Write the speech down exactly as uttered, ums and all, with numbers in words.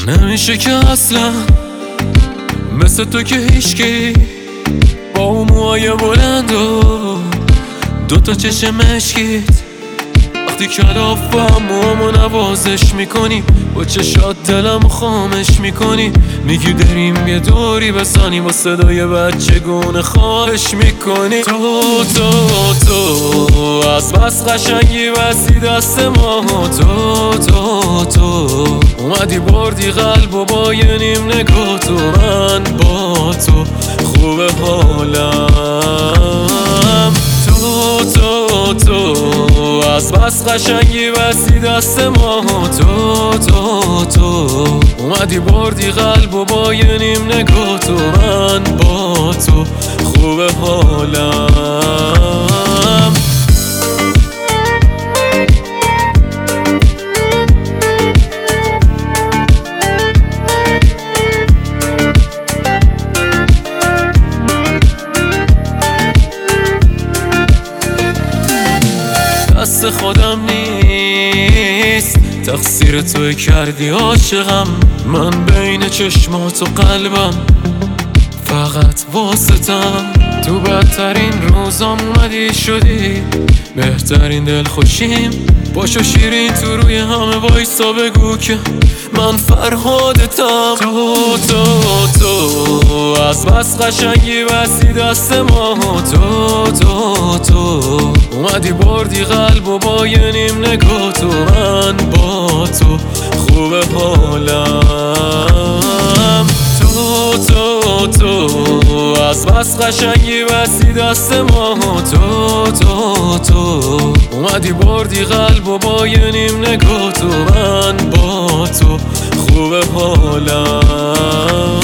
نمیشه که اصلا مثل تو که هیچکی با اون موهای بلند و دوتا چشم مشکیت وقتی کلاف با هم موامو نوازش میکنی با چشات دلم خامش میکنی میگی دریم یه دوری بسانی با صدای بچگونه خواهش میکنی تو تو تو از بس قشنگی بسی دست ما تو تو تو اومدی بردی قلب و با یه نیم نگاه تو من با تو خوب حالم تو تو تو از بس قشنگی بسی دست ما تو تو تو اومدی بردی قلب و با یه نیم نگاه تو من با تو خوب حالم دست خودم نیست تقصیر توی کردی عاشقم من بین چشمات و قلبم فقط واسطم تو بدترین روزام اومدی شدی بهترین دل خوشیم باشو شیرین تو روی همه وایسا بگو که من فرهادتم تو تو تو از بس قشنگی بسی دست ما تو تو تو اومدی بردی قلب و با یه نیم نگاه تو من با تو خوب حالم تو تو تو از بس قشنگی بسی دست ما تو تو تو اومدی بردی قلب و با یه نیم نگاه تو من با تو خوب حالم